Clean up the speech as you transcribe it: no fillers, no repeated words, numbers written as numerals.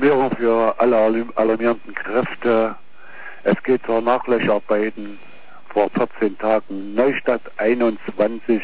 Alarmierung für alle alarmierenden Kräfte. Es geht zur Nachlöcharbeiten vor 14 Tagen. Neustadt 21